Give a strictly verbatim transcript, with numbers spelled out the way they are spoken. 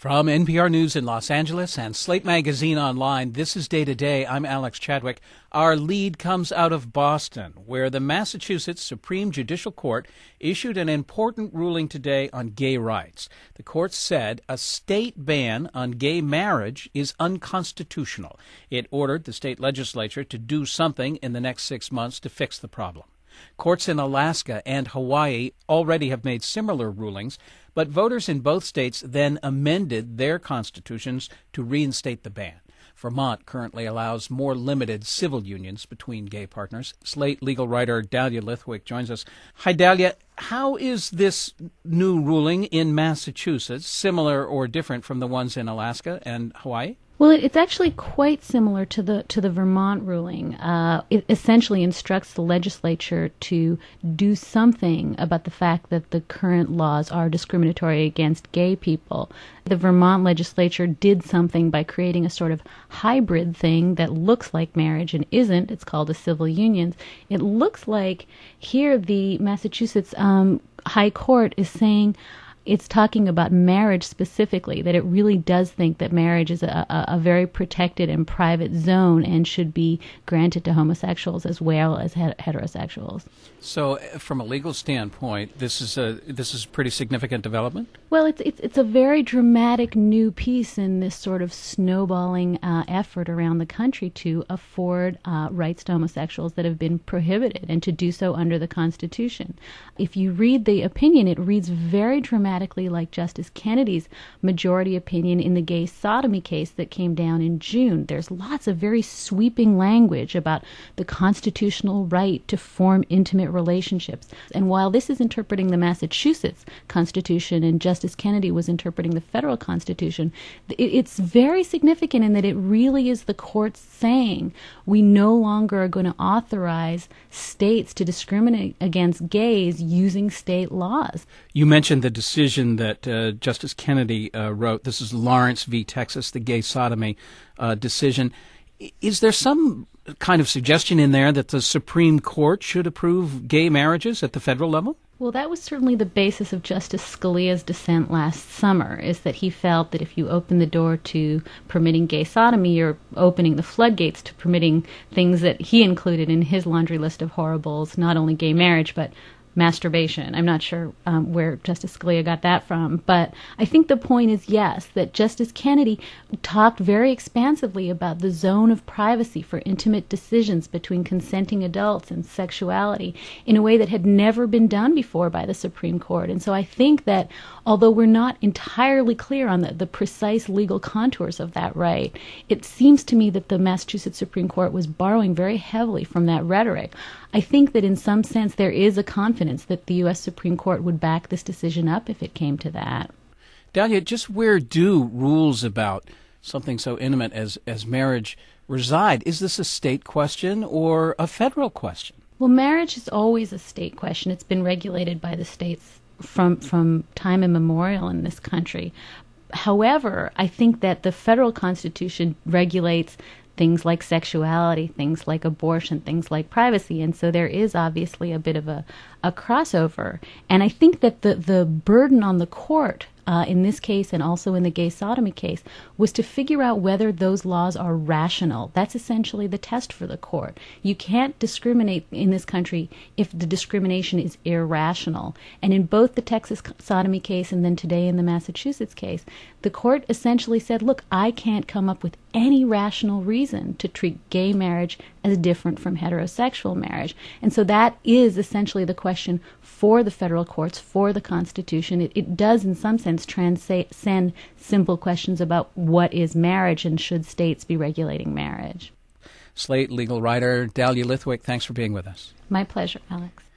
From N P R News in Los Angeles and Slate Magazine Online, this is Day to Day. I'm Alex Chadwick. Our lead comes out of Boston, where the Massachusetts Supreme Judicial Court issued an important ruling today on gay rights. The court said a state ban on gay marriage is unconstitutional. It ordered the state legislature to do something in the next six months to fix the problem. Courts in Alaska and Hawaii already have made similar rulings, but voters in both states then amended their constitutions to reinstate the ban. Vermont currently allows more limited civil unions between gay partners. Slate legal writer Dahlia Lithwick joins us. Hi, Dahlia. How is this new ruling in Massachusetts similar or different from the ones in Alaska and Hawaii? Well, it's actually quite similar to the to the Vermont ruling. Uh, it essentially instructs the legislature to do something about the fact that the current laws are discriminatory against gay people. The Vermont legislature did something by creating a sort of hybrid thing that looks like marriage and isn't. It's called a civil unions. It looks like here the Massachusetts um, High Court is saying, it's talking about marriage specifically, that it really does think that marriage is a, a, a very protected and private zone and should be granted to homosexuals as well as het- heterosexuals. So, from a legal standpoint, this is a this is a pretty significant development? Well, it's it's it's a very dramatic new piece in this sort of snowballing uh, effort around the country to afford uh, rights to homosexuals that have been prohibited, and to do so under the Constitution. If you read the opinion, it reads very dramatically like Justice Kennedy's majority opinion in the gay sodomy case that came down in June. There's lots of very sweeping language about the constitutional right to form intimate relationships. And while this is interpreting the Massachusetts Constitution and Justice Kennedy was interpreting the federal Constitution, it, it's very significant in that it really is the court saying we no longer are going to authorize states to discriminate against gays using state laws. You mentioned the decision that uh, Justice Kennedy uh, wrote. This is Lawrence v. Texas, the gay sodomy uh, decision. Is there some kind of suggestion in there that the Supreme Court should approve gay marriages at the federal level? Well, that was certainly the basis of Justice Scalia's dissent last summer, is that he felt that if you open the door to permitting gay sodomy, you're opening the floodgates to permitting things that he included in his laundry list of horribles, not only gay marriage, but masturbation. I'm not sure um, where Justice Scalia got that from, but I think the point is, yes, that Justice Kennedy talked very expansively about the zone of privacy for intimate decisions between consenting adults and sexuality in a way that had never been done before by the Supreme Court. And so I think that although we're not entirely clear on the, the precise legal contours of that right, it seems to me that the Massachusetts Supreme Court was borrowing very heavily from that rhetoric. I think that in some sense there is a confidence that the U S Supreme Court would back this decision up if it came to that. Dahlia, just where do rules about something so intimate as, as marriage reside? Is this a state question or a federal question? Well, marriage is always a state question. It's been regulated by the states from from time immemorial in this country. However, I think that the federal Constitution regulates things like sexuality, things like abortion, things like privacy. And so there is obviously a bit of a, a crossover. And I think that the, the burden on the court uh, in this case and also in the gay sodomy case was to figure out whether those laws are rational. That's essentially the test for the court. You can't discriminate in this country if the discrimination is irrational. And in both the Texas sodomy case and then today in the Massachusetts case, the court essentially said, look, I can't come up with any rational reason to treat gay marriage as different from heterosexual marriage. And so that is essentially the question for the federal courts, for the Constitution. It, it does in some sense transcend simple questions about what is marriage and should states be regulating marriage. Slate legal writer Dahlia Lithwick, thanks for being with us. My pleasure, Alex.